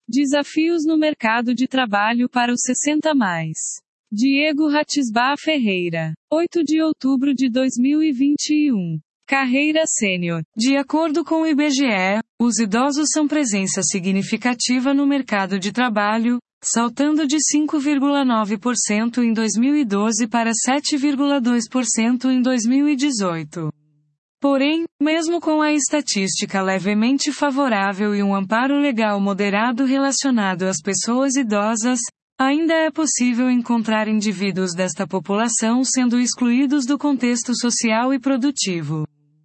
Desafios no mercado de trabalho para os 60 mais. Diego Ratisbá Ferreira. 8 de outubro de 2021. Carreira sênior. De acordo com o IBGE, os idosos são presença significativa no mercado de trabalho, saltando de 5,9% em 2012 para 7,2% em 2018. Porém, mesmo com a estatística levemente favorável e um amparo legal moderado relacionado às pessoas idosas, ainda é possível encontrar indivíduos desta população sendo excluídos do contexto social e produtivo.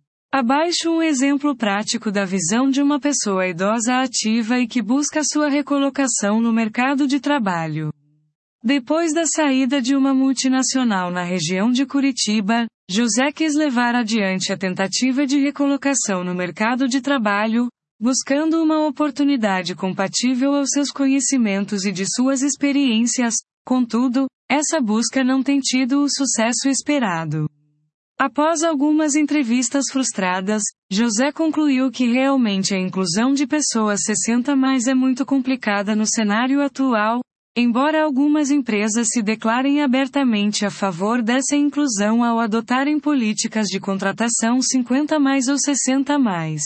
Abaixo um exemplo prático da visão de uma pessoa idosa ativa e que busca sua recolocação no mercado de trabalho. Depois da saída de uma multinacional na região de Curitiba, José quis levar adiante a tentativa de recolocação no mercado de trabalho, buscando uma oportunidade compatível aos seus conhecimentos e de suas experiências. Contudo, essa busca não tem tido o sucesso esperado. Após algumas entrevistas frustradas, José concluiu que realmente a inclusão de pessoas 60 mais é muito complicada no cenário atual, embora algumas empresas se declarem abertamente a favor dessa inclusão ao adotarem políticas de contratação 50 mais ou 60 mais.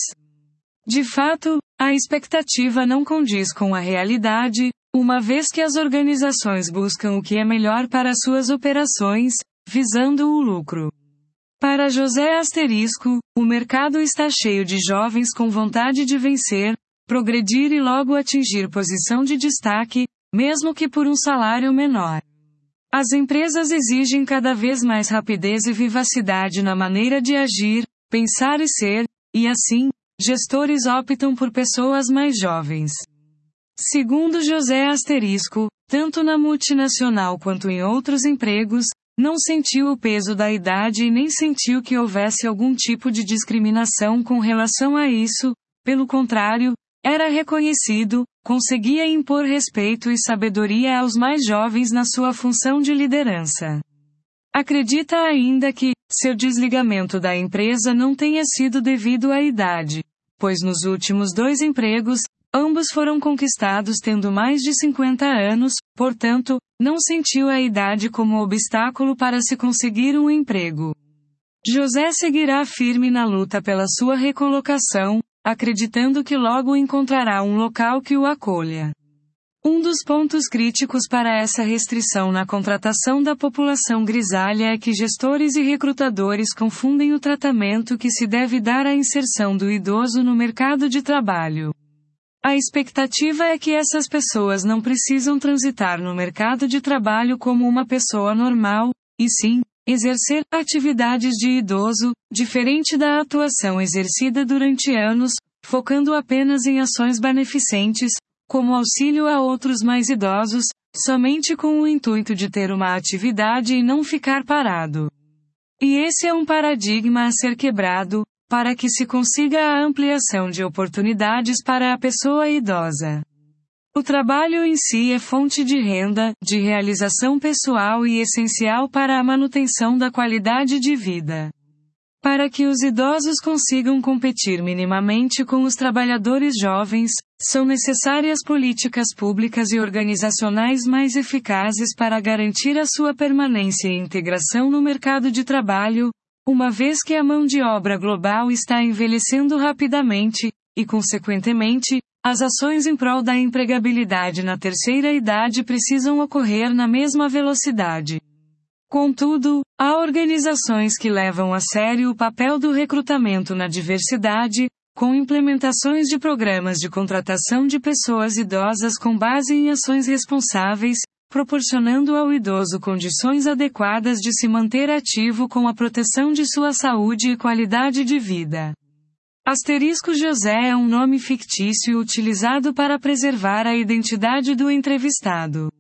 De fato, a expectativa não condiz com a realidade, uma vez que as organizações buscam o que é melhor para suas operações, visando o lucro. Para José Asterisco, o mercado está cheio de jovens com vontade de vencer, progredir e logo atingir posição de destaque, mesmo que por um salário menor. As empresas exigem cada vez mais rapidez e vivacidade na maneira de agir, pensar e ser, e assim, gestores optam por pessoas mais jovens. Segundo José Asterisco, tanto na multinacional quanto em outros empregos, não sentiu o peso da idade e nem sentiu que houvesse algum tipo de discriminação com relação a isso, pelo contrário, era reconhecido, conseguia impor respeito e sabedoria aos mais jovens na sua função de liderança. Acredita ainda que, seu desligamento da empresa não tenha sido devido à idade, pois nos últimos 2 empregos, ambos foram conquistados tendo mais de 50 anos, portanto, não sentiu a idade como obstáculo para se conseguir um emprego. José seguirá firme na luta pela sua recolocação, acreditando que logo encontrará um local que o acolha. Um dos pontos críticos para essa restrição na contratação da população grisalha é que gestores e recrutadores confundem o tratamento que se deve dar à inserção do idoso no mercado de trabalho. A expectativa é que essas pessoas não precisam transitar no mercado de trabalho como uma pessoa normal, e sim, exercer atividades de idoso, diferente da atuação exercida durante anos, focando apenas em ações beneficentes, como auxílio a outros mais idosos, somente com o intuito de ter uma atividade e não ficar parado. E esse é um paradigma a ser quebrado, para que se consiga a ampliação de oportunidades para a pessoa idosa. O trabalho em si é fonte de renda, de realização pessoal e essencial para a manutenção da qualidade de vida. Para que os idosos consigam competir minimamente com os trabalhadores jovens, são necessárias políticas públicas e organizacionais mais eficazes para garantir a sua permanência e integração no mercado de trabalho, uma vez que a mão de obra global está envelhecendo rapidamente, e consequentemente, as ações em prol da empregabilidade na terceira idade precisam ocorrer na mesma velocidade. Contudo, há organizações que levam a sério o papel do recrutamento na diversidade, com implementações de programas de contratação de pessoas idosas com base em ações responsáveis, proporcionando ao idoso condições adequadas de se manter ativo com a proteção de sua saúde e qualidade de vida. Asterisco José é um nome fictício utilizado para preservar a identidade do entrevistado.